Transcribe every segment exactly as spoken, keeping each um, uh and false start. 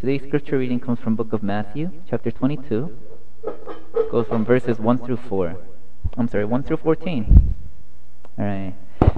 Today's scripture reading comes from book of Matthew, chapter twenty-two. It goes from verses one through four. I'm sorry, one through fourteen. Alright.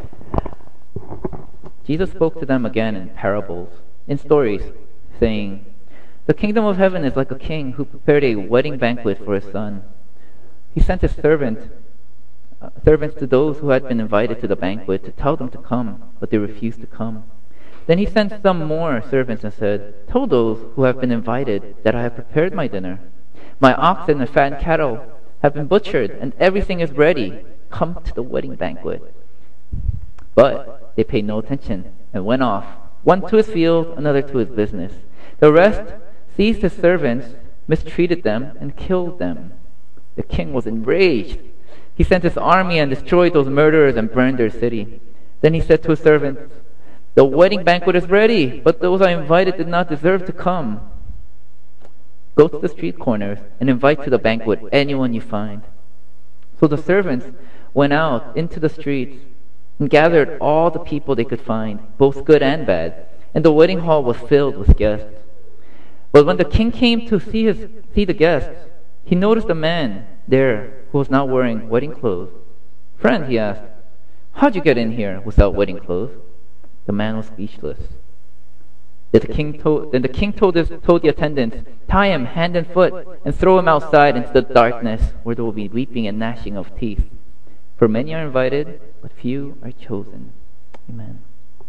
Jesus spoke to them again in parables, in stories, saying, "The kingdom of heaven is like a king who prepared a wedding banquet for his son. He sent his servant, uh, servants to those who had been invited to the banquet to tell them to come, but they refused to come. Then he sent some more servants and said, 'Tell those who have been invited that I have prepared my dinner. My oxen and fattened cattle have been butchered, and everything is ready. Come to the wedding banquet.' But they paid no attention and went off, one to his field, another to his business. The rest seized his servants, mistreated them, and killed them. The king was enraged. He sent his army and destroyed those murderers and burned their city. Then he said to his servants, 'The wedding banquet is ready, but those I invited did not deserve to come. Go to the street corners and invite to the banquet anyone you find.' So the servants went out into the streets and gathered all the people they could find, both good and bad, and the wedding hall was filled with guests. But when the king came to see his see the guests, he noticed a man there who was not wearing wedding clothes. 'Friend,' he asked, 'how'd you get in here without wedding clothes?' The man was speechless. Then the king told, then the king told, his, told the attendants, 'Tie him hand and foot and throw him outside into the darkness, where there will be weeping and gnashing of teeth. For many are invited, but few are chosen.'" Amen.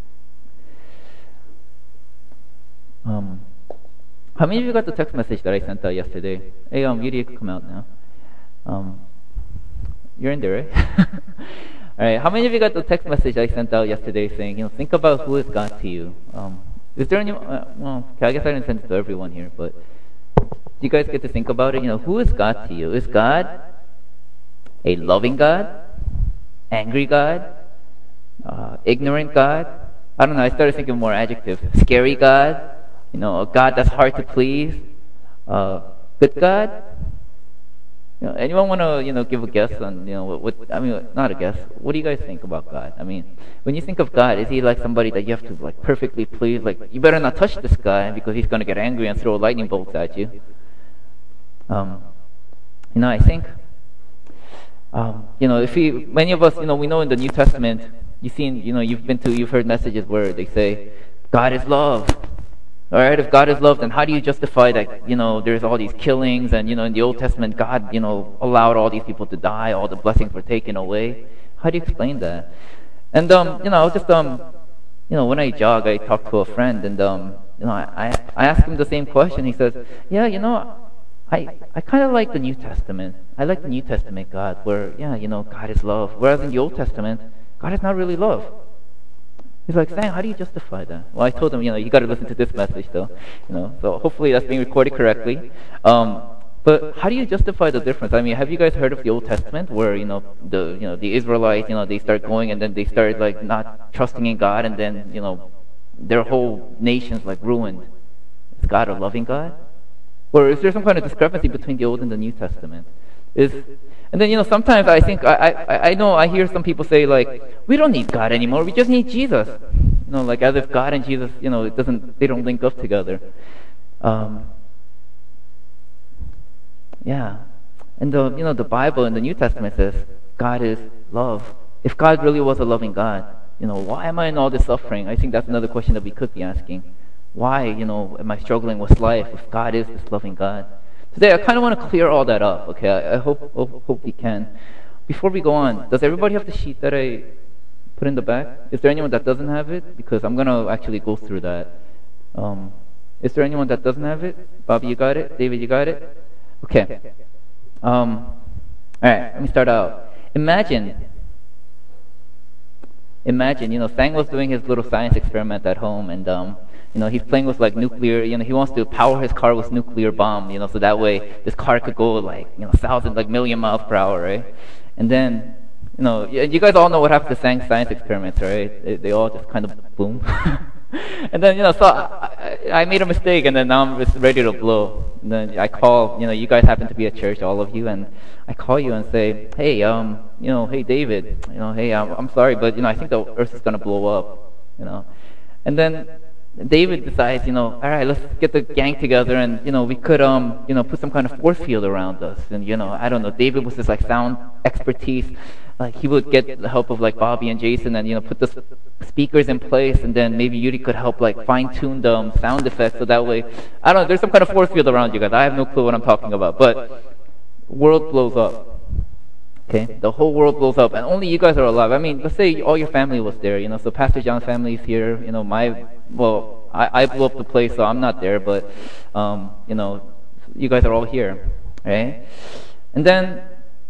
Um, how many of you got the text message that I sent out yesterday? Hey, um, Yuri, you can come out now. Um, you're in there, right? All right. How many of you got the text message I sent out yesterday saying, you know, think about who is God to you? Um, is there any? Uh, well, okay, I guess I didn't send it to everyone here, but do you guys get to think about it? You know, who is God to you? Is God a loving God, angry God, uh, ignorant God? I don't know. I started thinking more adjectives. Scary God, you know, a God that's hard to please, uh, good God. You know, anyone want to, you know, give a guess on, you know, what, what, I mean, not a guess. What do you guys think about God? I mean, when you think of God, is he like somebody that you have to, like, perfectly please? Like, you better not touch this guy because he's going to get angry and throw lightning bolts at you. Um, you know, I think, um, you know, if we, many of us, you know, we know in the New Testament, you've seen, you know, you've been to, you've heard messages where they say, God is love. All right, if God is love, then how do you justify that, you know, there's all these killings and, you know, in the Old Testament, God, you know, allowed all these people to die, all the blessings were taken away. How do you explain that? And, um, you know, I was just, um, you know, when I jog, I talk to a friend and, um, you know, I, I asked him the same question. He says, yeah, you know, I, I kind of like the New Testament. I like the New Testament God where, yeah, you know, God is love. Whereas in the Old Testament, God is not really love. He's like, Sam, how do you justify that? Well, I told him, you know, you got to listen to this message, though. You know, so hopefully that's being recorded correctly. Um, but how do you justify the difference? I mean, have you guys heard of the Old Testament, where you know the you know the Israelites, you know, they start going and then they start like not trusting in God, and then you know their whole nation's like ruined. Is God a loving God, or is there some kind of discrepancy between the Old and the New Testament? Is And then, you know, sometimes I think, I, I, I know, I hear some people say, like, we don't need God anymore, we just need Jesus. You know, like, as if God and Jesus, you know, it doesn't, they don't link up together. Um, yeah. And, the, you know, the Bible in the New Testament says, God is love. If God really was a loving God, you know, why am I in all this suffering? I think that's another question that we could be asking. Why, you know, am I struggling with life if God is this loving God? Today, I kind of want to clear all that up, okay? I, I hope, hope hope we can. Before we go on, does everybody have the sheet that I put in the back? Is there anyone that doesn't have it? Because I'm going to actually go through that. Um, is there anyone that doesn't have it? Bobby, you got it? David, you got it? Okay. Um, all right, let me start out. Imagine, imagine, you know, Sang was doing his little science experiment at home, and um, you know, he's playing with like nuclear, you know, he wants to power his car with nuclear bomb, you know, so that way this car could go like, you know, thousand, like million miles per hour, right? And then, you know, you guys all know what happened to Sang's science experiments, right? They, they all just kind of boom. And then, you know, so I, I made a mistake, and then now I'm just ready to blow. And then I call, you know, you guys happen to be at church, all of you, and I call you and say, hey, um, you know, hey, David, you know, hey, I'm, I'm sorry, but, you know, I think the earth is going to blow up, you know. And then, David decides, you know, all right, let's get the gang together, and you know, we could, um, you know, put some kind of force field around us, and you know, I don't know. David was just like sound expertise, like he would get the help of like Bobby and Jason, and you know, put the s- speakers in place, and then maybe Yuri could help like fine tune the um, sound effects, so that way, I don't know. There's some kind of force field around you guys. I have no clue what I'm talking about, but world blows up. Okay, the whole world blows up, and only you guys are alive. I mean, let's say all your family was there, you know. So Pastor John's family is here. You know, my well, I, I blew up the place, so I'm not there, but um, you know, you guys are all here, right? And then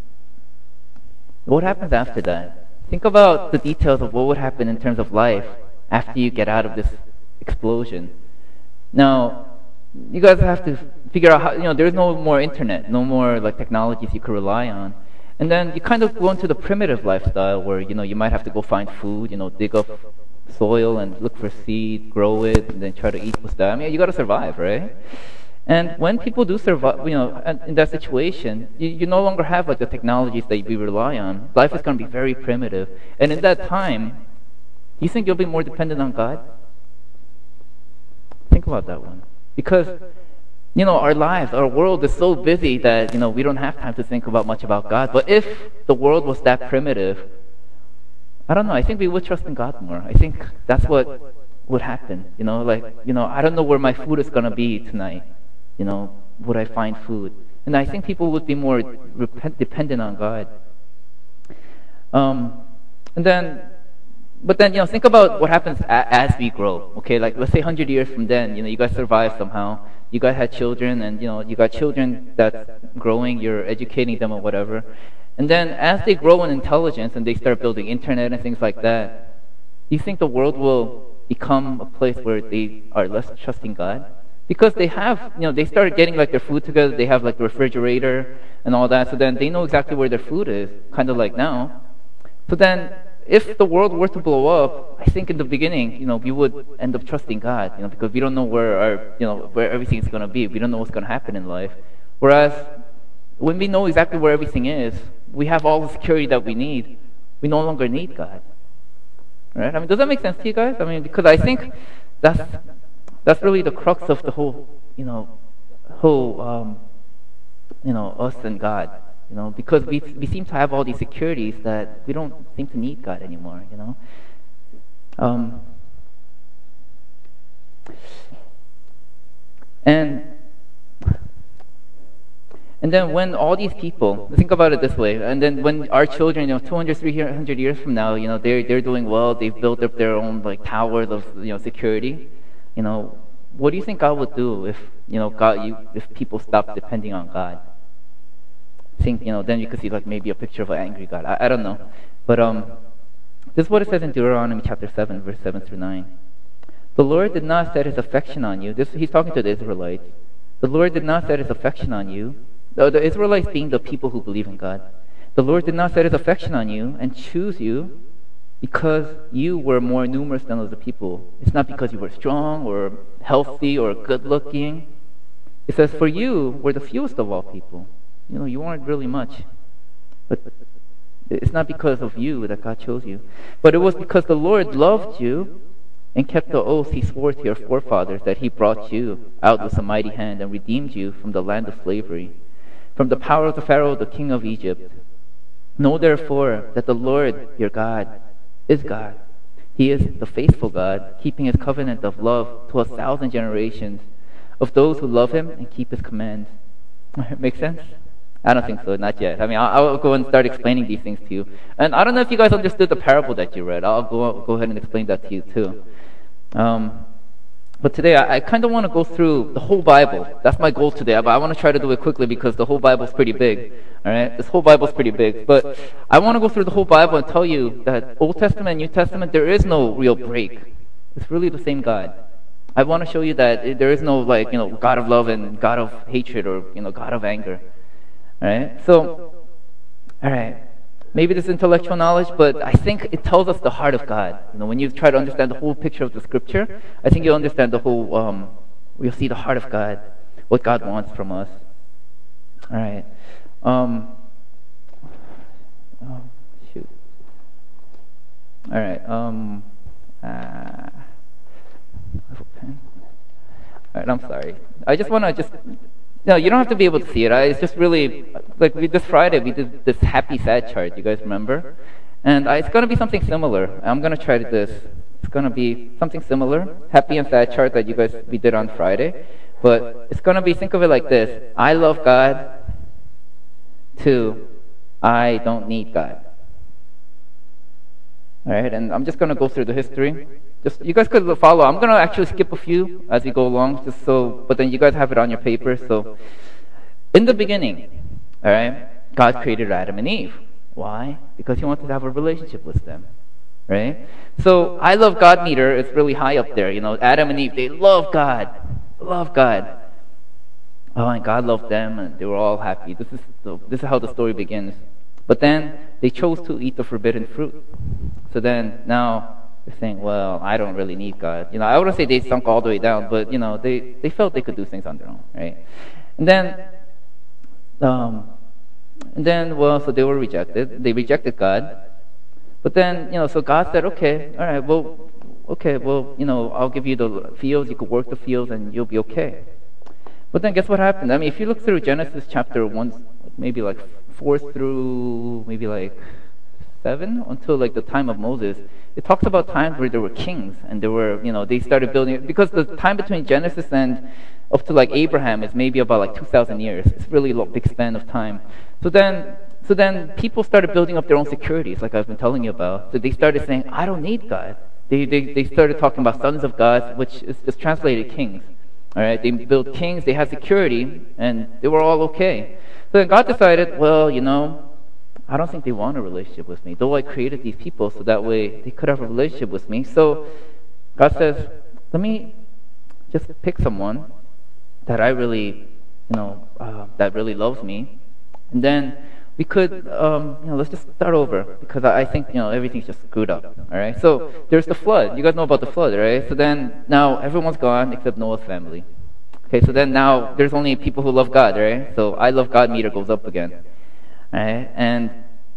what happens after that? Think about the details of what would happen in terms of life after you get out of this explosion. Now, you guys have to figure out how. You know, there's no more internet, no more like technologies you could rely on. And then you kind of go into the primitive lifestyle where, you know, you might have to go find food, you know, dig up soil and look for seed, grow it, and then try to eat with that. I mean, you got to survive, right? And when people do survive, you know, and in that situation, you, you no longer have like the technologies that we rely on. Life is going to be very primitive. And in that time, you think you'll be more dependent on God? Think about that one. Because you know, our lives, our world is so busy that, you know, we don't have time to think about much about God. But if the world was that primitive, I don't know, I think we would trust in God more. I think that's what would happen. You know, like, you know, I don't know where my food is going to be tonight. You know, would I find food? And I think people would be more repent, dependent on God. Um, and then, but then, you know, think about what happens a, as we grow. Okay, like let's say one hundred years from then, you know, you guys survive somehow. You guys had children, and you know, you got children that's growing. You're educating them or whatever. And then, as they grow in intelligence and they start building internet and things like that, do you think the world will become a place where they are less trusting God? Because they have, you know, they started getting like their food together. They have like the refrigerator and all that. So then they know exactly where their food is, kind of like now. So then, if the world were to blow up, I think in the beginning, you know, we would end up trusting God, you know, because we don't know where our, you know, where everything is going to be. We don't know what's going to happen in life. Whereas, when we know exactly where everything is, we have all the security that we need. We no longer need God. Right? I mean, does that make sense to you guys? I mean, because I think that's that's really the crux of the whole, you know, whole, um, you know, us and God. You know, because we we seem to have all these securities that we don't seem to need God anymore. You know, um, and and then when all these people think about it this way, and then when our children, you know, two hundred, three hundred years from now, you know, they're they're doing well. They've built up their own like towers of, you know, security. You know, what do you think God would do if, you know, God you if people stopped depending on God? Think, you know, then you could see like maybe a picture of an angry God. I, I don't know. But um, this is what it says in Deuteronomy chapter seven, verse seven through nine. The Lord did not set his affection on you. This he's talking to the Israelites. The Lord did not set his affection on you. The, the Israelites being the people who believe in God. The Lord did not set his affection on you and choose you because you were more numerous than other people. It's not because you were strong or healthy or good looking. It says, for you were the fewest of all people. You know, you weren't really much. But it's not because of you that God chose you. But it was because the Lord loved you and kept the oath he swore to your forefathers that he brought you out with a mighty hand and redeemed you from the land of slavery, from the power of the Pharaoh, the king of Egypt. Know therefore that the Lord your God is God. He is the faithful God, keeping his covenant of love to a thousand generations of those who love him and keep his commands. Make sense? I don't think so, not yet. I mean, I'll, I'll go and start explaining these things to you. And I don't know if you guys understood the parable that you read. I'll go go ahead and explain that to you too. Um, but today, I, I kind of want to go through the whole Bible. That's my goal today. But I want to try to do it quickly because the whole Bible is pretty big. All right, this whole Bible is pretty big. But I want to go through the whole Bible and tell you that Old Testament and New Testament, there is no real break. It's really the same God. I want to show you that there is no like you know God of love and God of hatred or you know God of anger. All right, so, all right, maybe this is intellectual knowledge, but I think it tells us the heart of God. You know, when you try to understand the whole picture of the Scripture, I think you'll understand the whole. Um, you'll see the heart of God, what God wants from us. All right. Um, oh, shoot. All right. Um, uh, I have a pen. right, I'm sorry. I just want to just, no, you don't have to be able to see it. I, it's just really, like we, this Friday, we did this happy, sad chart. You guys remember? And I, it's going to be something similar. I'm going to try this. It's going to be something similar, happy and sad chart that you guys, we did on Friday. But it's going to be, think of it like this. I love God. Two, I don't need God. All right, and I'm just going to go through the history. Just you guys could follow. I'm going to actually skip a few as we go along, just so. But then you guys have it on your paper. So, in the beginning, all right, God created Adam and Eve. Why? Because He wanted to have a relationship with them, right? So, I love God meter is really high up there. You know, Adam and Eve, they love God, love God. Oh, and God loved them, and they were all happy. This is the, this is how the story begins. But then they chose to eat the forbidden fruit. So then now they're saying, well, I don't really need God. You know, I wouldn't say they sunk all the way down, but you know, they, they felt they could do things on their own, right? And then, um, and then, well, so they were rejected. They rejected God. But then, you know, so God said, okay, all right, well, okay, well, you know, I'll give you the fields. You could work the fields, and you'll be okay. But then, guess what happened? I mean, if you look through Genesis chapter one, maybe like four through maybe like seven until like the time of Moses, it talks about times where there were kings and there were, you know, they started building, because the time between Genesis and up to like Abraham is maybe about like two thousand years. It's really a big span of time. So then, so then people started building up their own securities, like I've been telling you about. So they started saying, I don't need God. They, they, they started talking about sons of God, which is just translated kings. All right, they built kings, they had security, and they were all okay. So then God decided, well, you know, I don't think they want a relationship with me, though I created these people so that way they could have a relationship with me. So God says, let me just pick someone that I really, you know, uh, that really loves me, and then we could, um, you know, let's just start over, because I, I think, you know, everything's just screwed up, all right? So there's the flood. You guys know about the flood, right? So then now everyone's gone except Noah's family. Okay, so then now there's only people who love God, right? So I love God meter goes up again, all right? And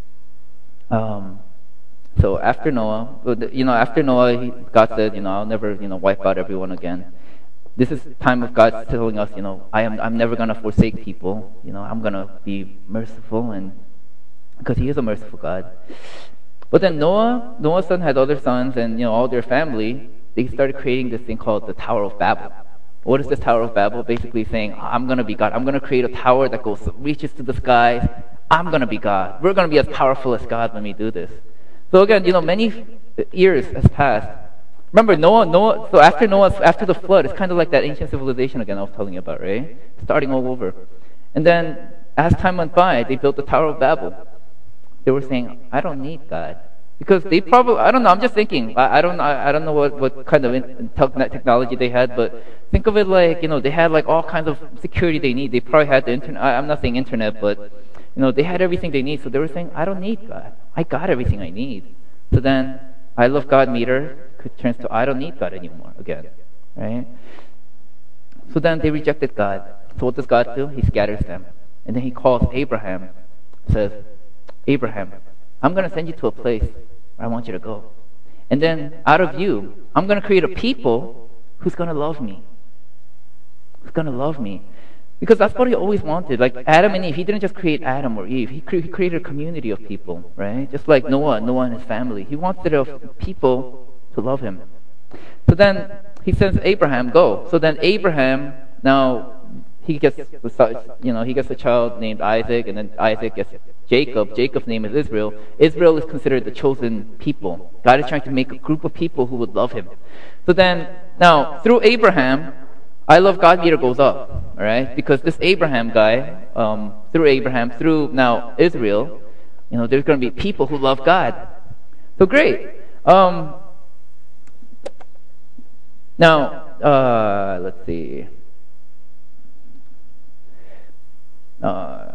um, so after Noah, you know, after Noah, God said, you know, I'll never, you know, wipe out everyone again. This is time of God telling us, you know, I am, I'm never going to forsake people. You know, I'm going to be merciful, and because He is a merciful God. But then Noah, Noah's son had other sons, and you know, all their family. They started creating this thing called the Tower of Babel. What is this Tower of Babel? Basically saying, I'm going to be God. I'm going to create a tower that goes reaches to the skies. I'm going to be God. We're going to be as powerful as God when we do this. So again, you know, many years has passed. Remember, Noah, Noah, so after Noah, after the flood, it's kind of like that ancient civilization again I was telling you about, right? Starting all over. And then, as time went by, they built the Tower of Babel. They were saying, I don't need God. Because they probably, I don't know, I'm just thinking, I, I don't I, I don't know what, what kind of in, technology they had, but think of it like, you know, they had like all kinds of security they need. They probably had the internet, I, I'm not saying internet, but, you know, they had everything they need. So they were saying, I don't need God. I got everything I need. So then, I love God meter could turns to I don't need God anymore again, right? So then they rejected God. So what does God do? He scatters them. And then He calls Abraham, says, Abraham, I'm going to send you to a place where I want you to go. And then out of you, I'm going to create a people who's going to love me. Who's going to love me. Because that's what He always wanted. Like Adam and Eve, He didn't just create Adam or Eve. He, cre- he created a community of people, right? Just like Noah, Noah and his family. He wanted a people to love Him. So then He sends Abraham, go. So then Abraham, now he gets, you know, he gets a child named Isaac, and then Isaac gets Jacob. Jacob's name is Israel. Israel is considered the chosen people. God is trying to make a group of people who would love Him. So then, now, through Abraham, I love God meter goes up, all right? Because this Abraham guy, um, through Abraham, through now Israel, you know, there's going to be people who love God. So great. Um, now, uh, let's see. Uh,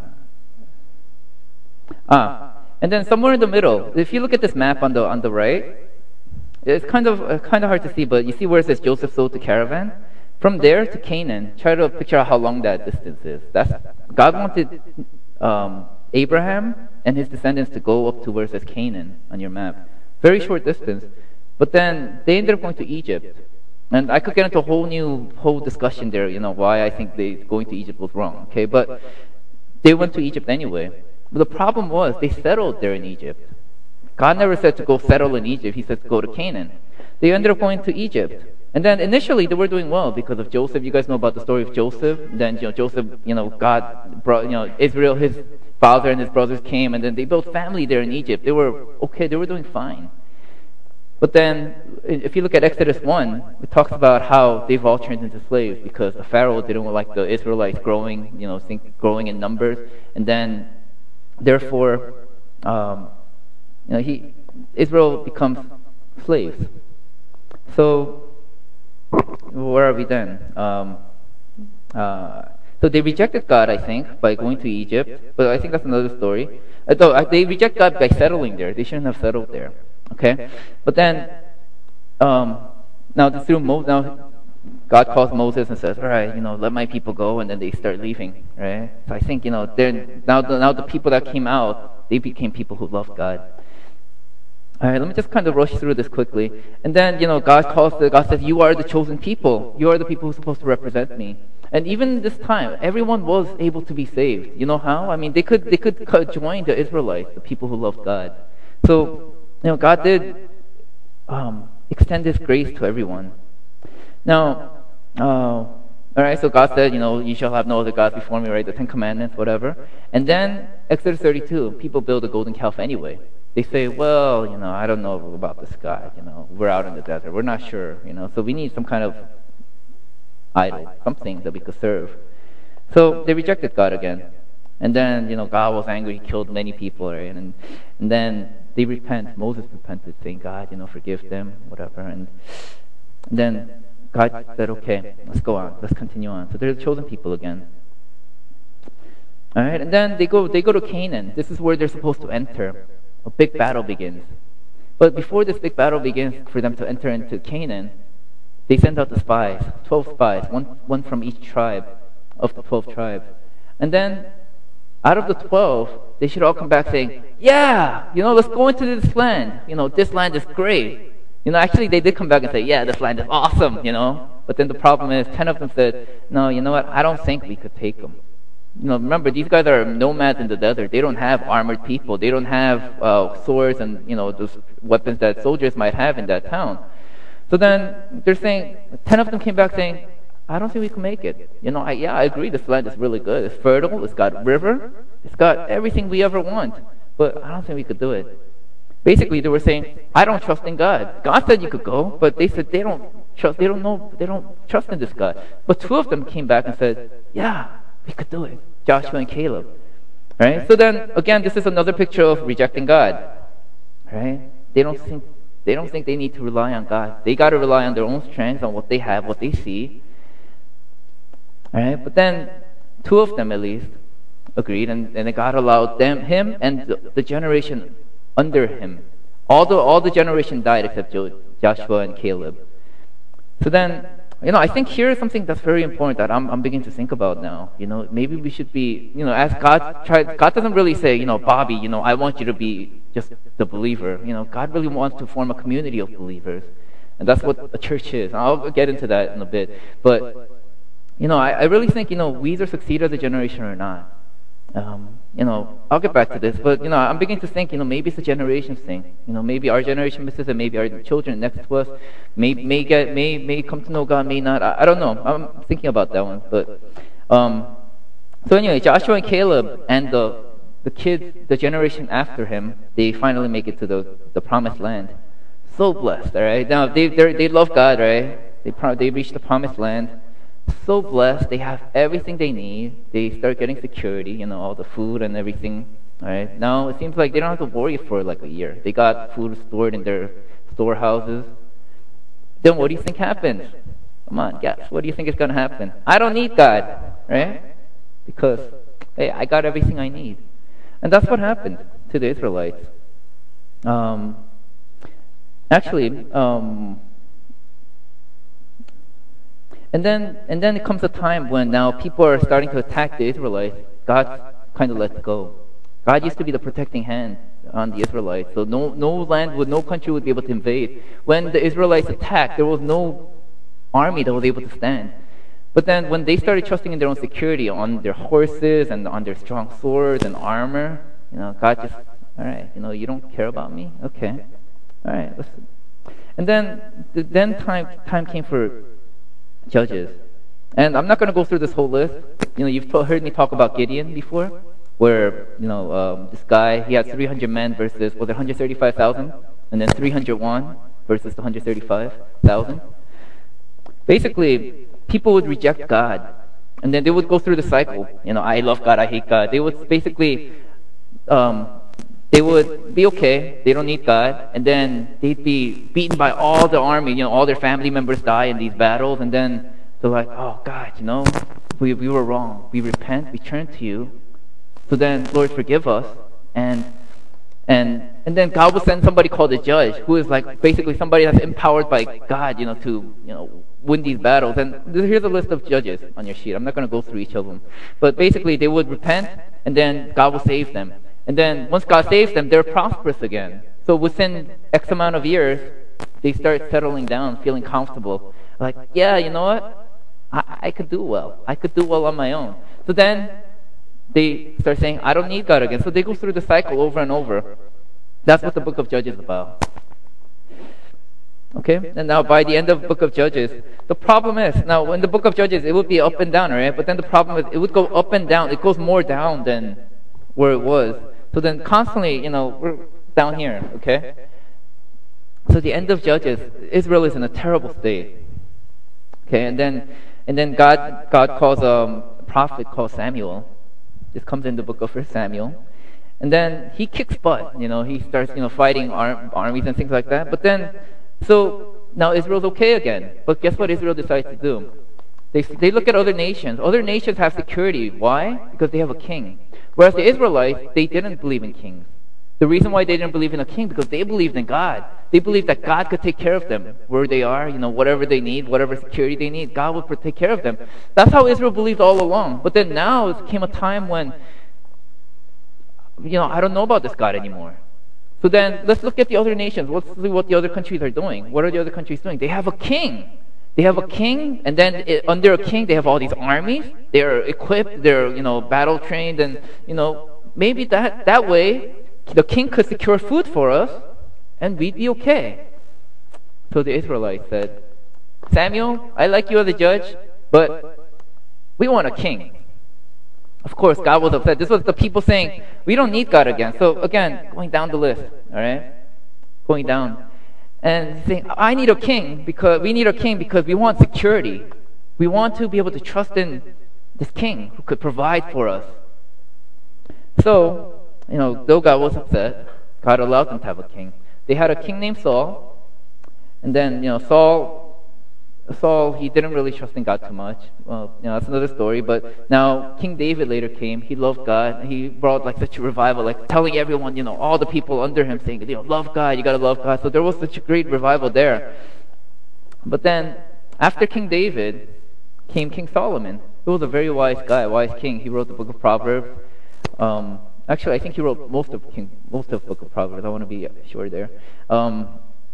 ah, and then somewhere in the middle, if you look at this map on the on the right, it's kind of uh, kind of hard to see, but you see where it says Joseph sold the caravan. From there to Canaan, try to picture out how long that distance is. That's God wanted um, Abraham and his descendants to go up to where it says Canaan on your map. Very short distance. But then they ended up going to Egypt. And I could get into a whole new whole discussion there, you know, why I think they going to Egypt was wrong. Okay, but they went to Egypt anyway. But the problem was they settled there in Egypt. God never said to go settle in Egypt. He said to go to Canaan. They ended up going to Egypt. And then initially they were doing well because of Joseph. You guys know about the story of Joseph. Then, you know, Joseph, you know, God brought, you know, Israel, his father and his brothers came, and then they built family there in Egypt. They were okay. They were doing fine. But then, if you look at Exodus one, it talks about how they've all turned into slaves because the Pharaoh didn't like the Israelites growing, you know, think, growing in numbers, and then, therefore, um, you know, he Israel becomes slaves. So, where are we then? Um, uh, so they rejected God, I think, by going to Egypt, but I think that's another story. Uh, they reject God by settling there. They shouldn't have settled there. Okay, but then um, now through Moses, now God calls Moses and says, "All right, you know, let my people go," and then they start leaving. Right? So I think you know, then now the, now the people that came out, they became people who loved God. All right, let me just kind of rush through this quickly, and then you know, God calls. The, God says, "You are the chosen people. You are the people who are supposed to represent me." And even this time, everyone was able to be saved. You know how? I mean, they could they could join the Israelites, the people who loved God. So. You know, God did um, extend His grace to everyone. Now, uh, all right, so God said, you know, you shall have no other gods before me, right? The Ten Commandments, whatever. And then, Exodus thirty-two, people build a golden calf anyway. They say, well, you know, I don't know about this God, you know, we're out in the desert, we're not sure, you know, so we need some kind of idol, something that we could serve. So they rejected God again. And then, you know, God was angry, He killed many people, right? And, and then they repent. Moses repented, saying, God, you know, forgive them, whatever. And then God said, okay, let's go on. Let's continue on. So they're the chosen people again. All right, and then they go, they go to Canaan. This is where they're supposed to enter. A big battle begins. But before this big battle begins for them to enter into Canaan, they send out the spies, twelve spies, one, one from each tribe of the twelve tribes. And then out of the twelve, they should all come back saying, yeah, you know, let's go into this land. You know, this land is great. You know, actually, they did come back and say, yeah, this land is awesome, you know. But then the problem is, ten of them said, no, you know what, I don't think we could take them. You know, remember, these guys are nomads in the desert. They don't have armored people. They don't have uh, swords and, you know, those weapons that soldiers might have in that town. So then they're saying, ten of them came back saying, I don't think we can make it. You know, I, yeah, I agree this land is really good. It's fertile, it's got a river, it's got everything we ever want. But I don't think we could do it. Basically, they were saying, I don't trust in God. God said you could go, but they said they don't trust, they don't know, they don't trust in this God. But two of them came back and said, yeah, we could do it. Joshua and Caleb. Right? So then, again, this is another picture of rejecting God. Right? They don't think, they don't think they need to rely on God. They got to rely on their own strength, on what they have, what they see. Right? But then, two of them at least agreed, and, and God allowed them, him, and the, the generation under him. All the all the generation died except jo- Joshua and Caleb. So then, you know, I think here is something that's very important that I'm I'm beginning to think about now. You know, maybe we should be, you know, as God tries. God doesn't really say, you know, Bobby, you know, I want you to be just the believer. You know, God really wants to form a community of believers, and that's what a church is. I'll get into that in a bit, but. You know, I, I really think, you know, we either succeed as a generation or not. Um, you know, I'll get back to this, but, you know, I'm beginning to think, you know, maybe it's a generation thing. You know, maybe our generation misses it, maybe our children next to us may may get may may come to know God, may not. I, I don't know. I'm thinking about that one. But um, so anyway, Joshua and Caleb and the the kids, the generation after him, they finally make it to the the promised land. So blessed, all right. Now they they they love God, right? They pro- they reach the promised land. So blessed, they have everything they need. They start getting security, you know, all the food and everything. All right. Now it seems like they don't have to worry for like a year. They got food stored in their storehouses. Then what do you think happens? Come on, guess. What do you think is going to happen? I don't need God, right? Because, hey, I got everything I need. And that's what happened to the Israelites. Um, actually, um, And then, and then it comes a time when now people are starting to attack the Israelites. God kind of lets go. God used to be the protecting hand on the Israelites, so no, no land, would, no country would be able to invade. When the Israelites attacked, there was no army that was able to stand. But then when they started trusting in their own security, on their horses and on their strong swords and armor, you know, God just, all right, you know, you don't care about me? Okay. All right, listen. And then, then time, time came for Judges. And I'm not going to go through this whole list. You know, you've heard me talk about Gideon before, where, you know, um, this guy, he had three hundred men versus, was it one hundred thirty-five thousand? And then three hundred one versus the one hundred thirty-five thousand. Basically, people would reject God. And then they would go through the cycle. You know, I love God, I hate God. They would basically, um, they would be okay. They don't need God. And then they'd be beaten by all the army. You know, all their family members die in these battles. And then they're like, oh, God, you know, we, we were wrong. We repent. We turn to you. So then, Lord, forgive us. And and and then God will send somebody called a judge, who is like basically somebody that's empowered by God, you know, to you know win these battles. And here's a list of judges on your sheet. I'm not going to go through each of them, but basically they would repent, and then God will save them. And then once God saves them, they're prosperous again. So within X amount of years, they start settling down, feeling comfortable. Like, yeah, you know what? I, I could do well. I could do well on my own. So then they start saying, I don't need God again. So they go through the cycle over and over. That's what the book of Judges is about. Okay? And now by the end of the book of Judges, the problem is, now in the book of Judges, it would be up and down, right? But then the problem is, it would go up and down. It goes more down than where it was. So then constantly, you know, we're down here, okay? So the end of Judges, Israel is in a terrible state. Okay, and then and then God God calls um, a prophet called Samuel. This comes in the book of First Samuel. And then he kicks butt, you know, he starts, you know, fighting ar- armies and things like that. But then, so now Israel's okay again. But guess what Israel decides to do? They, they look at other nations. Other nations have security. Why? Because they have a king. Whereas the Israelites, they didn't believe in kings. The reason why they didn't believe in a king, because they believed in God. They believed that God could take care of them where they are, you know, whatever they need, whatever security they need, God would take care of them. That's how Israel believed all along. But then now it came a time when, you know, I don't know about this God anymore. So then let's look at the other nations. Let's see what the other countries are doing. What are the other countries doing? They have a king. They have a king, and then it, under a king, they have all these armies. They're equipped. They're, you know, battle trained, and you know, maybe that that way, the king could secure food for us, and we'd be okay. So the Israelites said, Samuel, I like you as a judge, but we want a king. Of course, God was upset. This was the people saying, we don't need God again. So again, going down the list, all right? Going down. And saying, I need a king because we need a king because we want security. We want to be able to trust in this king who could provide for us. So, you know, though God was upset, God allowed them to have a king. They had a king named Saul, and then, you know, Saul, Saul, he didn't really trust in God too much. Well, you know, that's another story. But now King David later came. He loved God. He brought like such a revival, like telling everyone, you know, all the people under him saying, you know, love God, you gotta love God. So there was such a great revival there. But then, after King David, came King Solomon. He was a very wise guy, a wise king. He wrote the book of Proverbs. Um, actually, I think he wrote most of King, most of the book of Proverbs. I want to be sure there. Um,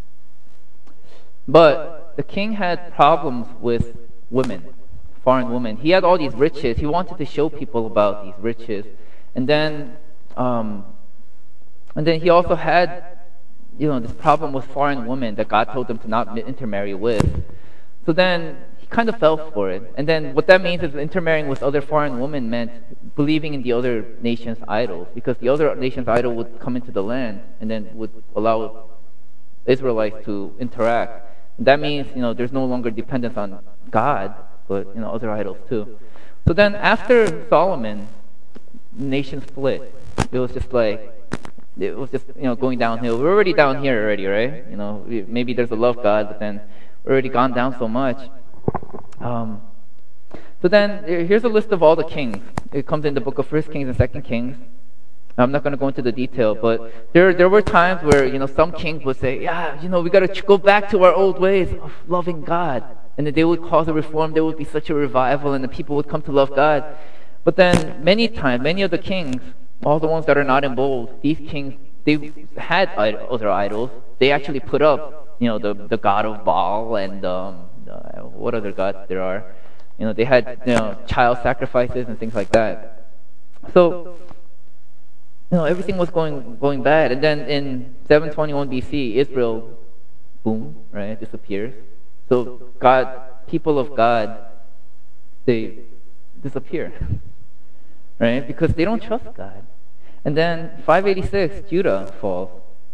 but the king had problems with women, foreign women. He had all these riches. He wanted to show people about these riches, and then, um, and then he also had, you know, this problem with foreign women that God told him to not intermarry with. So then he kind of fell for it. And then what that means is intermarrying with other foreign women meant believing in the other nation's idols, because the other nation's idol would come into the land and then would allow Israelites to interact. And that means, you know, there's no longer dependence on God, but, you know, other idols too. So then after Solomon, the nation split. It was just like, it was just, you know, going downhill. We're already down here already, right? You know, we, maybe there's a love God, but then we're already gone down so much. Um, so then, here's a list of all the kings. It comes in the book of First Kings and Second Kings. I'm not going to go into the detail, but there there were times where, you know, some kings would say, yeah, you know, we got to go back to our old ways of loving God. And then they would cause a reform. There would be such a revival, and the people would come to love God. But then many times, many of the kings, all the ones that are not in bold, these kings, they had other idols. They actually put up, you know, the, the god of Baal and um, uh, what other gods there are. You know, they had, you know, child sacrifices and things like that. So, you know, everything was going going bad. And then in seven twenty-one B C, Israel, boom, right, disappears. So God, people of God, they disappear, right, because they don't trust God. And then five eighty-six, Judah falls.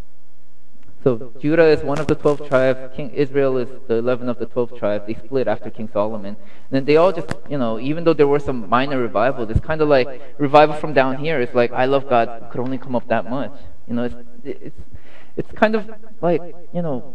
So Judah is one of the twelve tribes. King Israel is the eleven of the twelve tribes. They split after King Solomon. And then they all just, you know, even though there were some minor revivals, it's kind of like revival from down here. It's like, I love God could only come up that much. You know, it's it's it's kind of like, you know,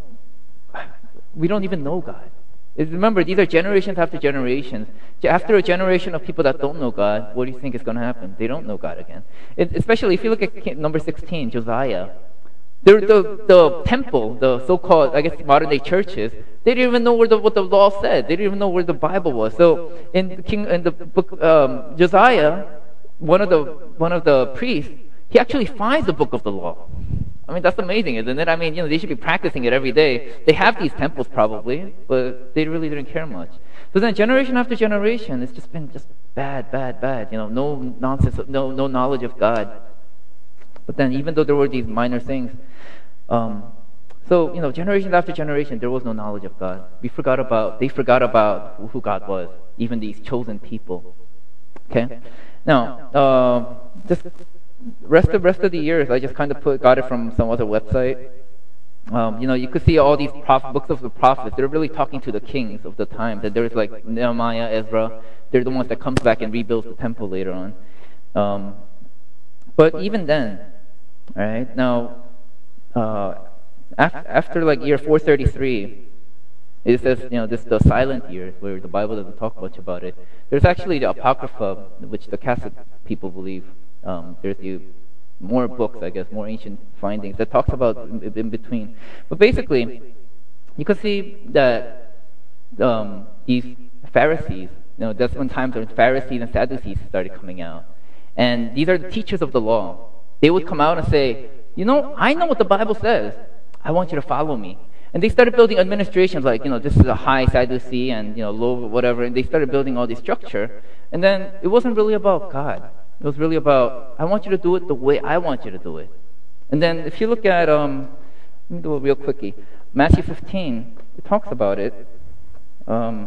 we don't even know God. It's, remember, these are generations after generations. After a generation of people that don't know God, what do you think is going to happen? They don't know God again. It, especially if you look at number sixteen, Josiah. The, the, the temple, the so-called, I guess, modern-day churches, they didn't even know where the, what the law said. They didn't even know where the Bible was. So in the, king, in the book um, Josiah, one of the one of the priests, he actually finds the book of the law. I mean, that's amazing, isn't it? I mean, you know, they should be practicing it every day. They have these temples probably, but they really didn't care much. So then, generation after generation, it's just been just bad, bad, bad. You know, no nonsense, no no knowledge of God. But then, even though there were these minor things, um, so you know, generation after generation, there was no knowledge of God. We forgot about, they forgot about who God was, even these chosen people. Okay. Now, uh, just rest of rest of the years, I just kind of put got it from some other website. Um, you know, you could see all these prophet, books of the prophets. They're really talking to the kings of the time. That there's like Nehemiah, Ezra. They're the ones that comes back and rebuilds the temple later on. Um, but even then, all right, now, uh, after, after like year four thirty-three, it says, you know, this is the silent years where the Bible doesn't talk much about it. There's actually the Apocrypha, which the Catholic people believe. Um, there's the more books, I guess, more ancient findings that talks about in, in between. But basically, you can see that um, these Pharisees, you know, that's when times when Pharisees and Sadducees started coming out. And these are the teachers of the law. They would come out and say, you know, I know what the Bible says. I want you to follow me. And they started building administrations like, you know, this is a high Sadducee and, you know, low whatever. And they started building all this structure. And then it wasn't really about God. It was really about, I want you to do it the way I want you to do it. And then if you look at, um, let me do it real quickly. Matthew fifteen, it talks about it. Um,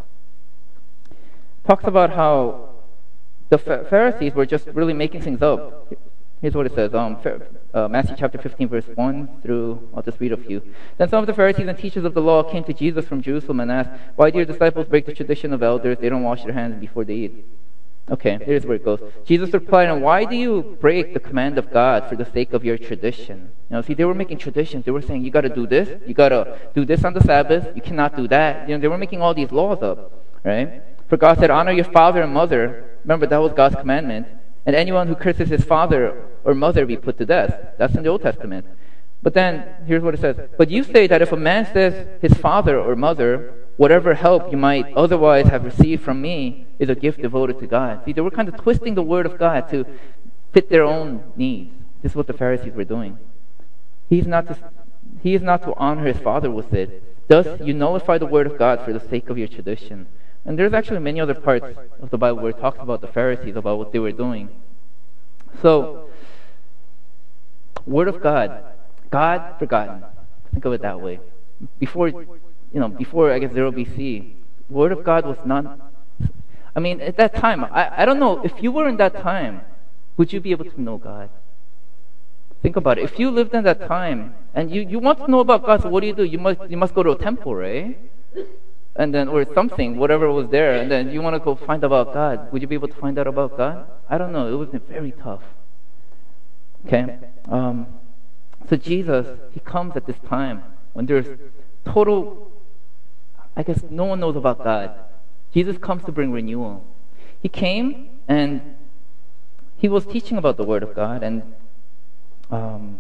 talks about how the Pharisees were just really making things up. Here's what it says, um, uh, Matthew chapter fifteen, verse one through, I'll just read a few. Then some of the Pharisees and teachers of the law came to Jesus from Jerusalem and asked, why do your disciples break the tradition of elders? They don't wash their hands before they eat. Okay, here's where it goes. Jesus replied, and why do you break the command of God for the sake of your tradition? You know, see, they were making traditions. They were saying, you got to do this. You got to do this on the Sabbath. You cannot do that. You know, they were making all these laws up, right? For God said, honor your father and mother. Remember, that was God's commandment. And anyone who curses his father or mother be put to death. That's in the Old Testament. But then, here's what it says. But you say that if a man says his father or mother, whatever help you might otherwise have received from me is a gift devoted to God. See, they were kind of twisting the word of God to fit their own needs. This is what the Pharisees were doing. He's not to, he is not to honor his father with it. Thus, you nullify the word of God for the sake of your tradition. And there's actually many other parts of the Bible where it talks about the Pharisees, about what they were doing. So, word of God, God forgotten. Think of it that way. Before, you know, before I guess zero B C, word of God was not. I mean, at that time, I, I don't know if you were in that time, would you be able to know God? Think about it. If you lived in that time and you, you want to know about God, so what do you do? You must you must go to a temple, right? And then, or something, whatever was there, and then you want to go find about God. Would you be able to find out about God? I don't know. It was very tough. Okay? Um, so Jesus, he comes at this time when there's total, I guess no one knows about God. Jesus comes to bring renewal. He came and he was teaching about the Word of God, and um,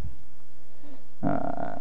uh,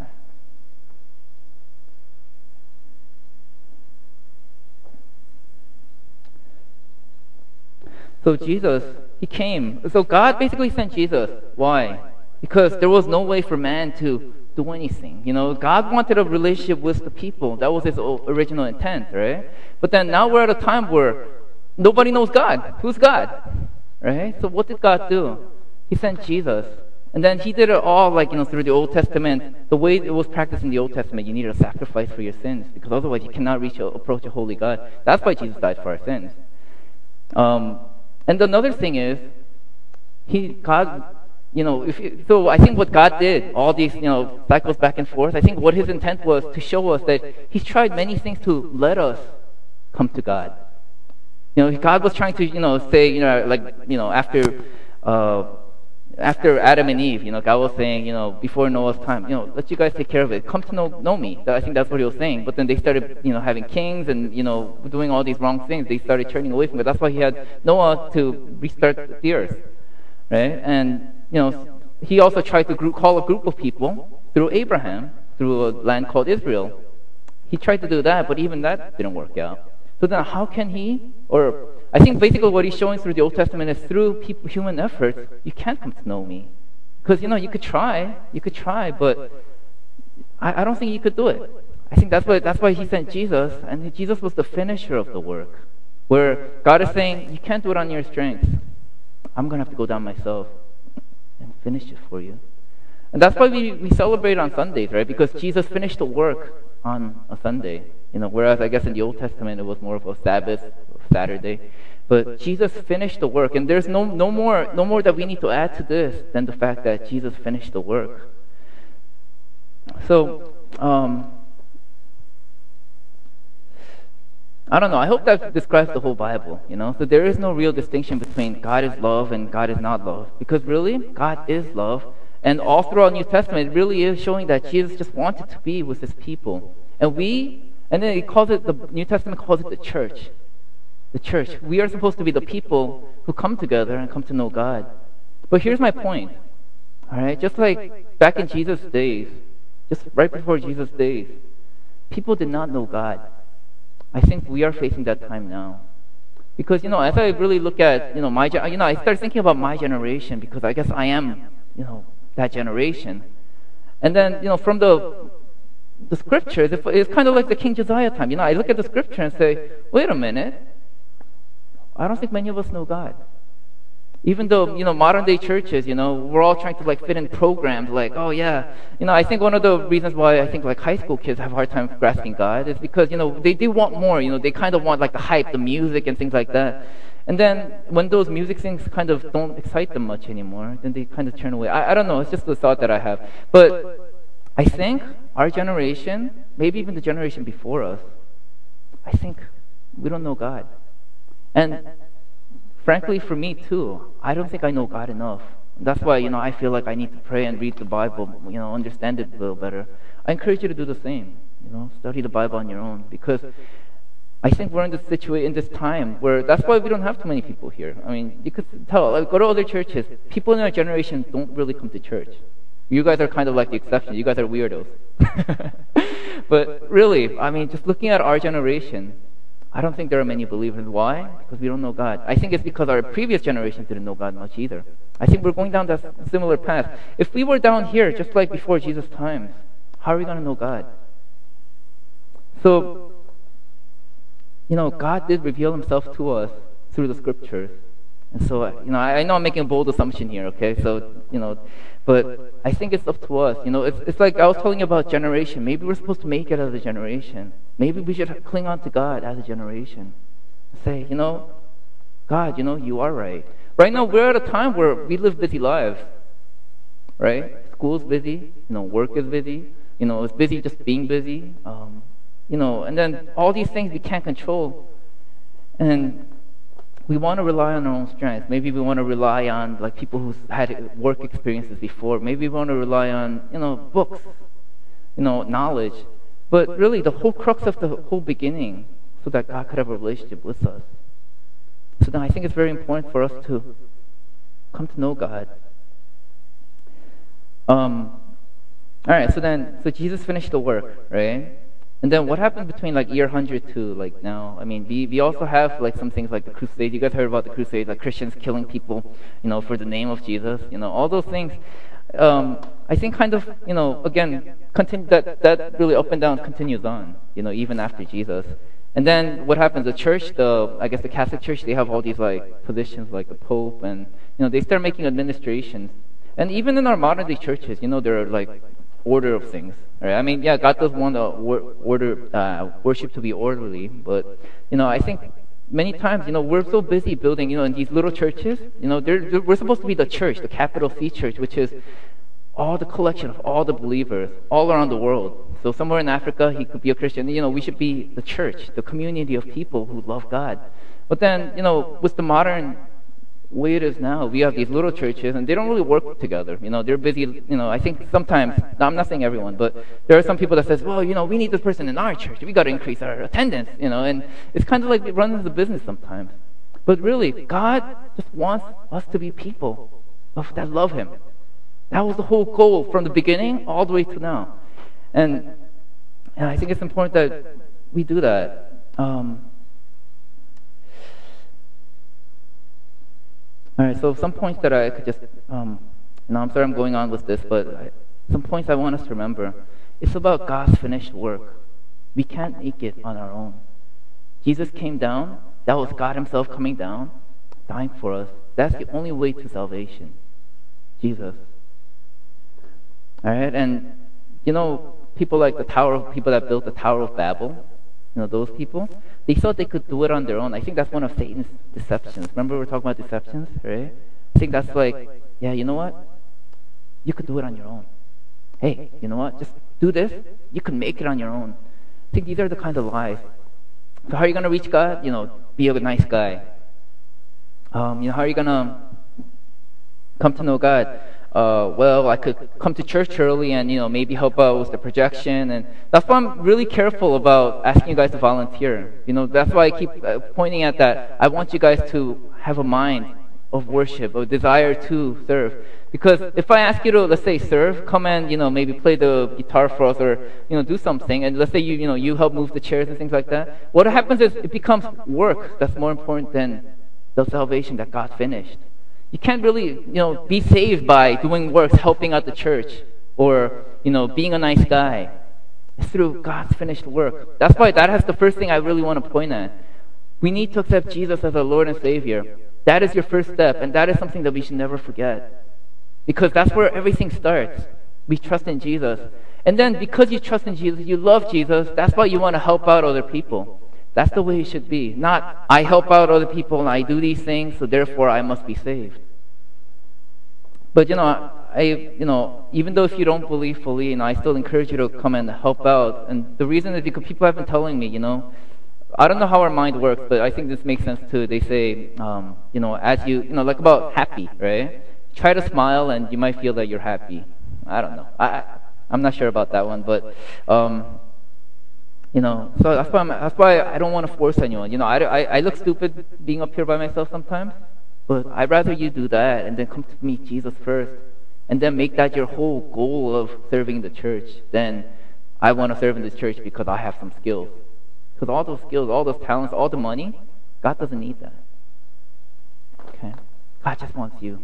So Jesus, he came. So God basically sent Jesus. Why? Because there was no way for man to do anything. You know, God wanted a relationship with the people. That was his original intent, right? But then now we're at a time where nobody knows God. Who's God? Right? So what did God do? He sent Jesus. And then he did it all like, you know, through the Old Testament. The way it was practiced in the Old Testament, you needed a sacrifice for your sins, because otherwise you cannot reach a, approach a holy God. That's why Jesus died for our sins. Um, and another thing is, he, God, you know, if you, so I think what God did, all these, you know, cycles back and forth, I think what his intent was to show us that he's tried many things to let us come to God. You know, God was trying to, you know, say, you know, like, you know, after, uh, after Adam and Eve, you know, God was saying, you know, before Noah's time, you know, let you guys take care of it. Come to know, know me. I think that's what he was saying. But then they started, you know, having kings and, you know, doing all these wrong things. They started turning away from it. That's why he had Noah to restart the earth, right? And, you know, he also tried to group, call a group of people through Abraham, through a land called Israel. He tried to do that, but even that didn't work out. So then how can he, or I think basically what he's showing through the Old Testament is through people, human efforts, you can't come to know me. Because, you know, you could try, you could try, but I, I don't think you could do it. I think that's why, that's why he sent Jesus, and Jesus was the finisher of the work, where God is saying, you can't do it on your strength. I'm going to have to go down myself and finish it for you. And that's why we, we celebrate on Sundays, right? Because Jesus finished the work on a Sunday. You know, whereas I guess in the Old Testament it was more of a Sabbath, Saturday. But Jesus finished the work, and there's no no more no more that we need to add to this than the fact that Jesus finished the work. So, um, I don't know. I hope that describes the whole Bible. You know, so there is no real distinction between God is love and God is not love, because really God is love, and all throughout New Testament it really is showing that Jesus just wanted to be with His people, and we. And then it calls it, the New Testament calls it the church. The church. We are supposed to be the people who come together and come to know God. But here's my point. All right? Just like back in Jesus' days, just right before Jesus' days, people did not know God. I think we are facing that time now. Because, you know, as I really look at, you know, my, you know, I start thinking about my generation, because I guess I am, you know, that generation. And then, you know, from the the scriptures, it's kind of like the King Josiah time. You know, I look at the scripture and say, wait a minute, I don't think many of us know God. Even though, you know, modern day churches, you know, we're all trying to like fit in programs like, oh yeah, you know, I think one of the reasons why I think like high school kids have a hard time grasping God is because, you know, they do want more, you know, they kind of want like the hype, the music and things like that. And then when those music things kind of don't excite them much anymore, then they kind of turn away. I, I don't know, it's just the thought that I have. But I think our generation, maybe even the generation before us, I think we don't know God. And frankly, for me too, I don't think I know God enough. That's why, you know, I feel like I need to pray and read the Bible, you know, understand it a little better. I encourage you to do the same, you know, study the Bible on your own, because I think we're in this situation, in this time where that's why we don't have too many people here. I mean, you could tell, like, go to other churches. People in our generation don't really come to church. You guys are kind of like the exception. You guys are weirdos. But really, I mean, just looking at our generation, I don't think there are many believers. Why? Because we don't know God. I think it's because our previous generations didn't know God much either. I think we're going down that similar path. If we were down here, just like before Jesus' times, how are we going to know God? So, you know, God did reveal Himself to us through the scriptures. And so, you know, I, I know I'm making a bold assumption here, okay? So, you know, but I think it's up to us. You know, it's, it's like I was telling you about generation. Maybe we're supposed to make it as a generation. Maybe we should cling on to God as a generation. Say, you know, God, you know, you are right. Right now, we're at a time where we live busy lives, right? School's busy, you know, work is busy, you know, it's busy just being busy, um, you know, and then all these things we can't control. And we want to rely on our own strength. Maybe we want to rely on like people who've had work experiences before. Maybe we want to rely on, you know, books, you know, knowledge. But really, the whole crux of the whole beginning, so that God could have a relationship with us. So then I think it's very important for us to come to know God. Um, all right, so then, so Jesus finished the work, right? And then what happened between like year one hundred to like now? I mean, we, we also have like some things like the Crusades. You guys heard about the Crusades, like Christians killing people, you know, for the name of Jesus. You know, all those things. Um, I think kind of, you know, again, continue, that, that really up and down continues on, you know, even after Jesus. And then what happens? The church, the I guess the Catholic Church, they have all these like positions like the Pope, and you know they start making administrations. And even in our modern day churches, you know, there are like order of things. Right? I mean, yeah, God does want the order uh, worship to be orderly, but you know, I think many times, you know, we're so busy building, you know, in these little churches, you know, they're, they're, we're supposed to be the church, the capital C church, which is all the collection of all the believers all around the world. So somewhere in Africa, he could be a Christian. You know, we should be the church, the community of people who love God. But then, you know, with the modern way it is now, we have these little churches, and they don't really work together. You know, they're busy. You know, I think sometimes, now I'm not saying everyone, but there are some people that says, well, you know, we need this person in our church. We got to increase our attendance. You know, and it's kind of like it runs the business sometimes. But really, God just wants us to be people of, that love Him. That was the whole goal from the beginning all the way to now. And, and I think it's important that we do that. Um, all right, so some points that I could just, um, now I'm sorry I'm going on with this, but I, some points I want us to remember. It's about God's finished work. We can't make it on our own. Jesus came down. That was God Himself coming down, dying for us. That's the only way to salvation. Jesus. All right, and you know, people like the Tower of people that built the Tower of Babel, you know, those people, they thought they could do it on their own. I think that's one of Satan's deceptions. Remember we were talking about deceptions, right? I think that's like, yeah, you know what? You could do it on your own. Hey, you know what? Just do this. You can make it on your own. I think these are the kind of lies. So how are you going to reach God? You know, be a nice guy. Um, you know, how are you going to come to know God? Uh, well, I could come to church early and, you know, maybe help out with the projection. And that's why I'm really careful about asking you guys to volunteer. You know, that's why I keep uh, pointing at that. I want you guys to have a mind of worship, a desire to serve. Because if I ask you to, let's say, serve, come and, you know, maybe play the guitar for us or, you know, do something, and let's say you, you know, you help move the chairs and things like that, what happens is it becomes work that's more important than the salvation that God finished. You can't really, you know, be saved by doing works, helping out the church, or, you know, being a nice guy. It's through God's finished work. That's why that is the first thing I really want to point at. We need to accept Jesus as our Lord and Savior. That is your first step, and that is something that we should never forget. Because that's where everything starts. We trust in Jesus. And then because you trust in Jesus, you love Jesus, that's why you want to help out other people. That's the way it should be. Not, I help out other people and I do these things, so therefore I must be saved. But, you know, I, you know, even though if you don't believe fully, you know, I still encourage you to come and help out. And the reason is because people have been telling me, you know, I don't know how our mind works, but I think this makes sense too. They say, um, you know, as you, you know, like about happy, right? Try to smile and you might feel that you're happy. I don't know. I, I'm not sure about that one, but, um, you know, so that's why, I'm, that's why I don't want to force anyone. You know, I, I, I look stupid being up here by myself sometimes, but I'd rather you do that and then come to meet Jesus first and then make that your whole goal of serving the church than I want to serve in this church because I have some skills. Because all those skills, all those talents, all the money, God doesn't need that. Okay? God just wants you.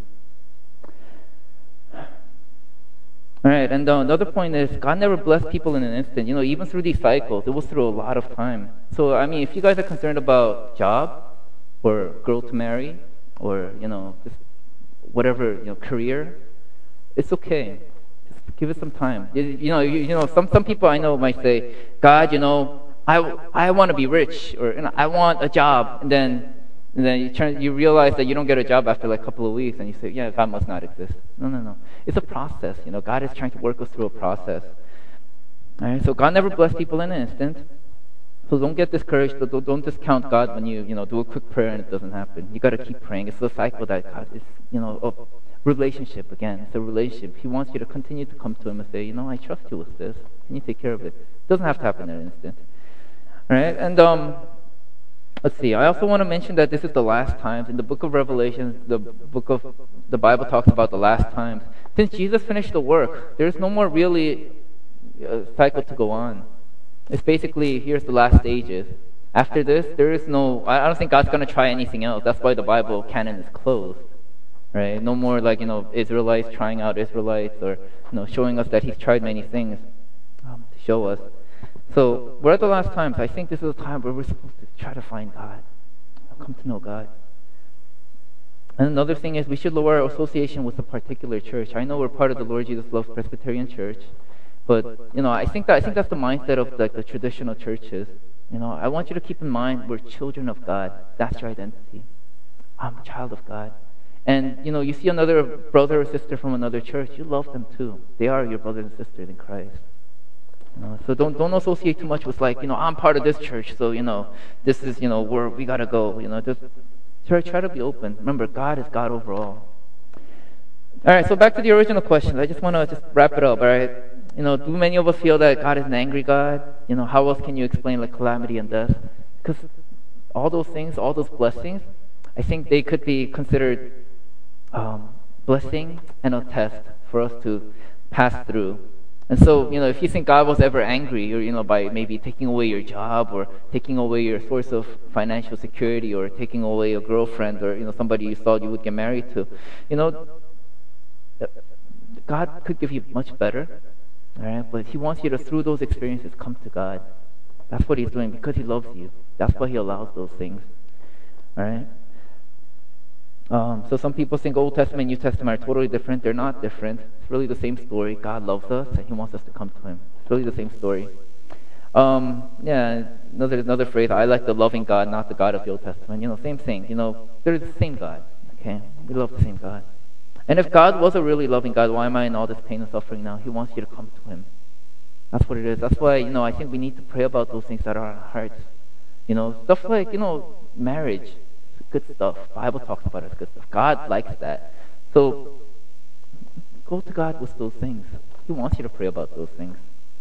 All right, and uh, another point is God never blessed people in an instant. You know, even through these cycles, it was through a lot of time. So, I mean, if you guys are concerned about job or girl to marry or, you know, just whatever, you know, career, it's okay. Just give it some time. You, you know, you, you know, some, some people I know might say, God, you know, I, I want to be rich or, you know, I want a job. And then And then you turn, you realize that you don't get a job after like a couple of weeks, and you say, yeah, God must not exist. No, no, no. It's a process. You know, God is trying to work us through a process. All right, so God never blessed people in an instant. So don't get discouraged. Don't, don't discount God when you, you know, do a quick prayer and it doesn't happen. You got to keep praying. It's a cycle that God is, you know, a relationship again. It's a relationship. He wants you to continue to come to Him and say, you know, I trust you with this. Can you take care of it? It doesn't have to happen in an instant. All right, and um. Let's see, I also want to mention that this is the last times. In the book of Revelation, the book of the Bible talks about the last times. Since Jesus finished the work, there's no more really uh, cycle to go on. It's basically, here's the last stages. After this, there is no, I don't think God's going to try anything else. That's why the Bible canon is closed. right? No more like, you know, Israelites trying out Israelites, or, you know, showing us that he's tried many things um, to show us. So we're at the last times. I think this is a time where we're supposed to try to find God, come to know God. And another thing is we should lower our association with a particular church. I know we're part of the Lord Jesus Loves Presbyterian Church, but you know, I think that I think that's the mindset of like the traditional churches. You know, I want you to keep in mind we're children of God. That's your identity. I'm a child of God. And you know, you see another brother or sister from another church, you love them too. They are your brothers and sisters in Christ. You know, so don't don't associate too much with like, you know, I'm part of this church, so you know, this is, you know, where we gotta go. You know, just try, try to be open. Remember, God is God overall. All right, so back to the original question. I just want to just wrap it up. All right, you know, do many of us feel that God is an angry God? You know, how else can you explain like calamity and death? Because all those things, all those blessings, I think they could be considered um, blessing and a test for us to pass through. And so, you know, if you think God was ever angry, or, you know, by maybe taking away your job, or taking away your source of financial security, or taking away a girlfriend, or, you know, somebody you thought you would get married to, you know, God could give you much better, all right? But he wants you to, through those experiences, come to God. That's what he's doing because he loves you. That's why he allows those things, all right? Um, so some people think Old Testament and New Testament are totally different. They're not different. It's really the same story. God loves us, and he wants us to come to him. It's really the same story. Um, yeah, another another phrase, I like the loving God, not the God of the Old Testament. You know, same thing. You know, they're the same God. Okay? We love the same God. And if God was a really loving God, why am I in all this pain and suffering now? He wants you to come to him. That's what it is. That's why, you know, I think we need to pray about those things that are on our hearts. You know, stuff like, you know, marriage. Good stuff. Bible talks about it as good stuff. God likes that. So go to God with those things. He wants you to pray about those things.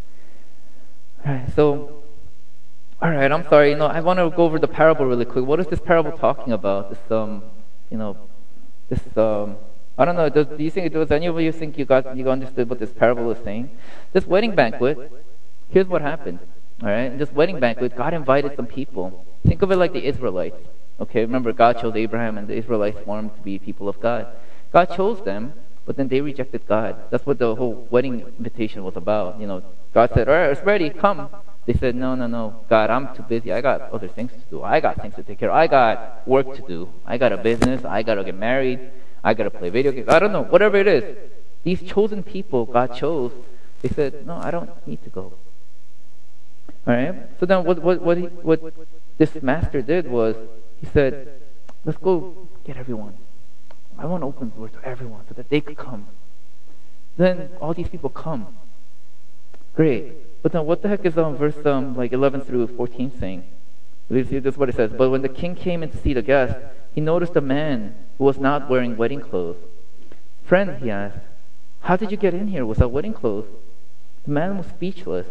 All right. So, all right. I'm sorry. You know, I want to go over the parable really quick. What is this parable talking about? This, um, you know, this, um, I don't know. Does, do you think? Does any of you think you got you understood what this parable is saying? This wedding banquet. Here's what happened. All right. In this wedding banquet, God invited some people. Think of it like the Israelites. Okay, remember God chose Abraham and the Israelites wanted to be people of God. God chose them, but then they rejected God. That's what the whole wedding invitation was about. You know, God said, all right, it's ready, come. They said, no, no, no, God, I'm too busy. I got other things to do. I got things to take care of. I got work to do. I got a business. I got to get married. I got to play video games. I don't know, whatever it is. These chosen people God chose, they said, no, I don't need to go. All right? So then what, what, what, he, what this master did was, he said, let's go get everyone. I want to open the door to everyone so that they could come. Then all these people come. Great. But then what the heck is um, verse um, like eleven through fourteen saying? This is what it says. But when the king came in to see the guest, he noticed a man who was not wearing wedding clothes. Friend, he asked, how did you get in here without wedding clothes? The man was speechless.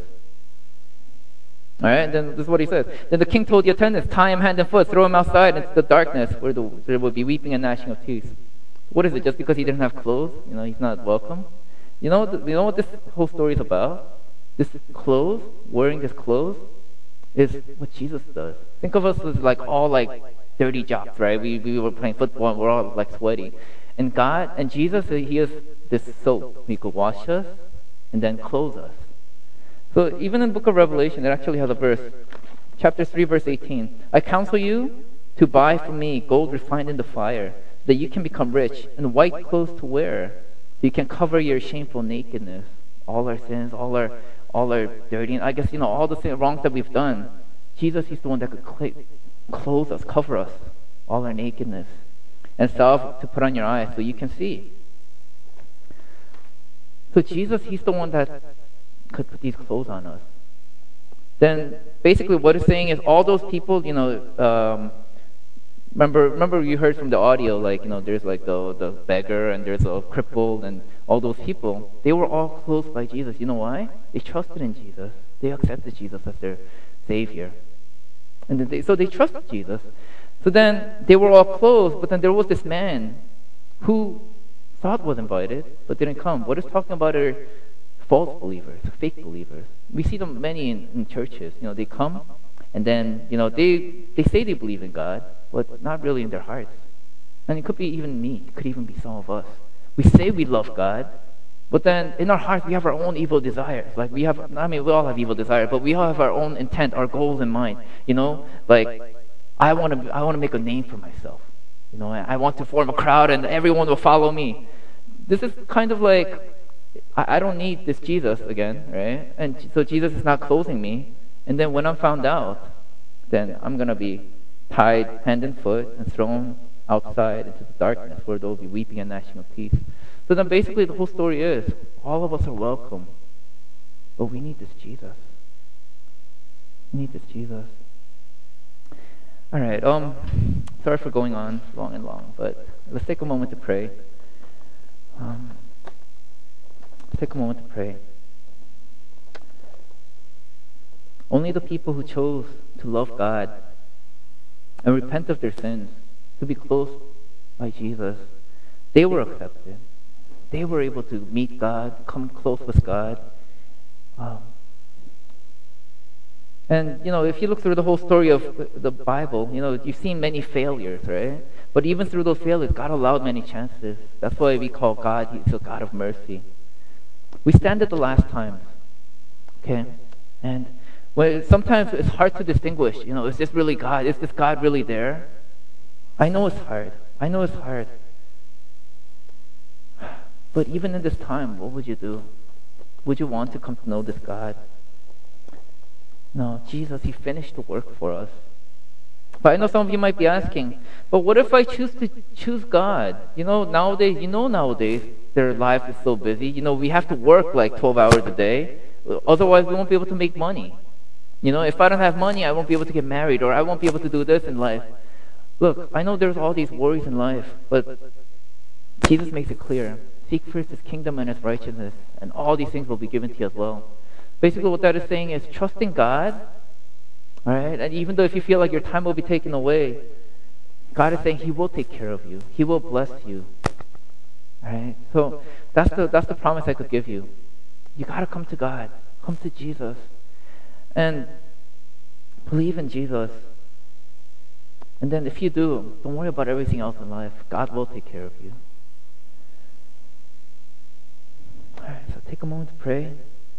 All right, and then this is what he says. Then the king told the attendants, tie him hand and foot, throw him outside into the darkness where the, there will be weeping and gnashing of teeth. What is it? Just because he didn't have clothes, you know, he's not welcome? You know, you know what this whole story is about? This clothes, wearing this clothes, is what Jesus does. Think of us as like all like dirty jocks, right? We we were playing football and we're all like sweaty. And God and Jesus, he is this soap. He could wash us and then clothe us. So even in the book of Revelation, it actually has a verse, chapter three, verse eighteen. I counsel you to buy from me gold refined in the fire, that you can become rich, and white clothes to wear, so you can cover your shameful nakedness. All our sins, all our all our dirty, I guess, you know, all the things, wrongs that we've done. Jesus, he's the one that could cl- clothe us, cover us, all our nakedness, and salve to put on your eyes so you can see. So Jesus, he's the one that could put these clothes on us. Then basically what it's saying is all those people, you know, um, remember remember you heard from the audio, like, you know, there's like the, the beggar and there's a crippled and all those people, they were all clothed by Jesus. You know why? They trusted in Jesus. They accepted Jesus as their Savior. And then they, so they trusted Jesus. So then they were all clothed, but then there was this man who thought was invited, but didn't come. What it's talking about are false believers, fake believers. We see them many in, in churches. You know, they come and then, you know, they, they say they believe in God, but not really in their hearts. And it could be even me. It could even be some of us. We say we love God, but then in our hearts we have our own evil desires. Like we have, I mean, we all have evil desires, but we all have our own intent, our goals in mind. You know, like I want to, I want to make a name for myself. You know, I want to form a crowd and everyone will follow me. This is kind of like, I, I don't need this Jesus again, right? And so Jesus is not closing me. And then when I'm found out, then I'm going to be tied hand and foot and thrown outside into the darkness where there will be weeping and gnashing of teeth. So then basically the whole story is, all of us are welcome, but we need this Jesus. We need this Jesus. All right, um, sorry for going on long and long, but let's take a moment to pray. Um, let's take a moment to pray. Only the people who chose to love God and repent of their sins, to be close by Jesus, they were accepted. They were able to meet God, come close with God. Um, and, you know, if you look through the whole story of the Bible, you know, you've seen many failures, right? But even through those failures, God allowed many chances. That's why we call God, He's a God of mercy. We stand at the last times, okay? And well, sometimes it's hard to distinguish, you know, is this really God? Is this God really there? I know it's hard. I know it's hard. But even in this time, what would you do? Would you want to come to know this God? No, Jesus, He finished the work for us. But I know some of you might be asking, but what if I choose to choose God? You know, nowadays, you know nowadays, their life is so busy. You know, we have to work like twelve hours a day. Otherwise, we won't be able to make money. You know, if I don't have money, I won't be able to get married, or I won't be able to do this in life. Look, I know there's all these worries in life, but Jesus makes it clear. Seek first His kingdom and His righteousness, and all these things will be given to you as well. Basically, what that is saying is trust in God, all right? And even though if you feel like your time will be taken away, God is saying He will take care of you. He will bless you, all right? So that's the that's the promise I could give you. You got to come to God. Come to Jesus. And believe in Jesus. And then if you do, don't worry about everything else in life. God will take care of you. All right, so take a moment to pray.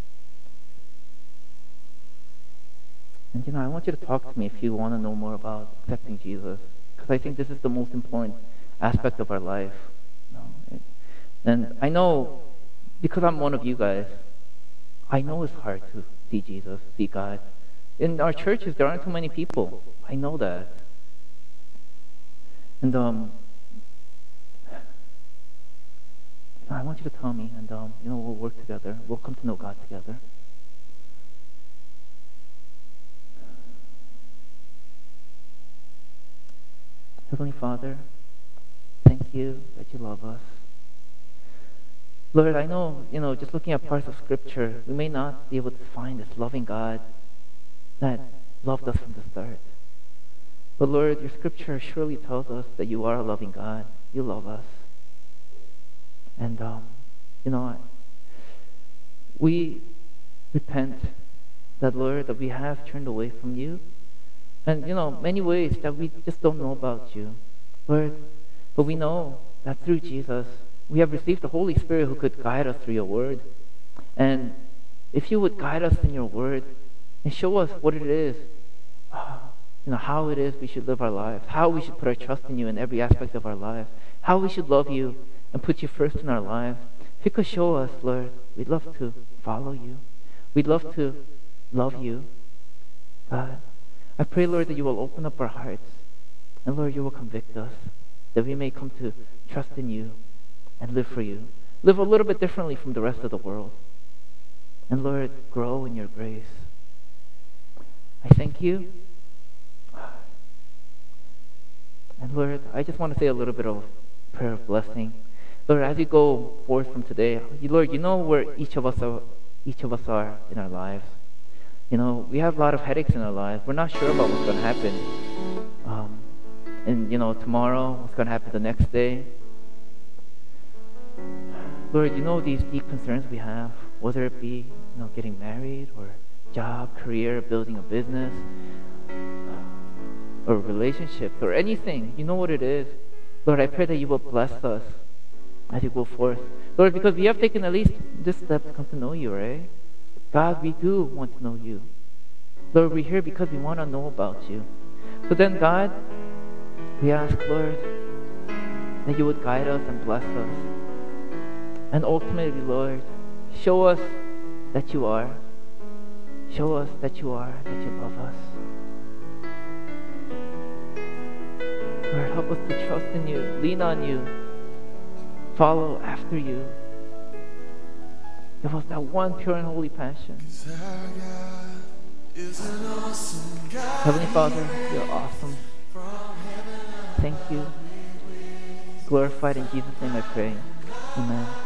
And you know, I want you to talk to me if you want to know more about accepting Jesus. Because I think this is the most important aspect of our life. You know? And I know, because I'm one of you guys, I know it's hard to see Jesus, see God. In our churches, there aren't too many people. I know that. And um, I want you to tell me, and um, you know, we'll work together. We'll come to know God together. Heavenly Father, thank you that you love us. Lord, I know, you know, just looking at parts of Scripture, we may not be able to find this loving God that loved us from the start. But Lord, your Scripture surely tells us that you are a loving God. You love us. And, um, you know, we repent that, Lord, that we have turned away from you. And, you know, many ways that we just don't know about you, Lord. But we know that through Jesus, we have received the Holy Spirit who could guide us through your word. And if you would guide us in your word and show us what it is, uh, you know, how it is we should live our lives, how we should put our trust in you in every aspect of our lives, how we should love you and put you first in our lives. If you could show us, Lord, we'd love to follow you. We'd love to love you, God. I pray, Lord, that you will open up our hearts, and Lord, you will convict us, that we may come to trust in you and live for you. Live a little bit differently from the rest of the world. And Lord, grow in your grace. I thank you. And Lord, I just want to say a little bit of prayer of blessing. Lord, as you go forth from today, Lord, you know where each of us are, each of us are in our lives. You know, we have a lot of headaches in our lives. We're not sure about what's going to happen. Um, and, you know, tomorrow, what's going to happen the next day. Lord, you know these deep concerns we have, whether it be, you know, getting married, or job, career, building a business, or relationships, or anything. You know what it is. Lord, I pray that you will bless us as you go forth. Lord, because we have taken at least this step to come to know you, right? God, we do want to know you. Lord, we're here because we want to know about you. So then, God, we ask, Lord, that you would guide us and bless us. And ultimately, Lord, show us that you are. Show us that you are, that you love us. Lord, help us to trust in you, lean on you, follow after you. Give us that one pure and holy passion. Heavenly Father, you're awesome. Thank you. Glorified in Jesus' name I pray. Amen.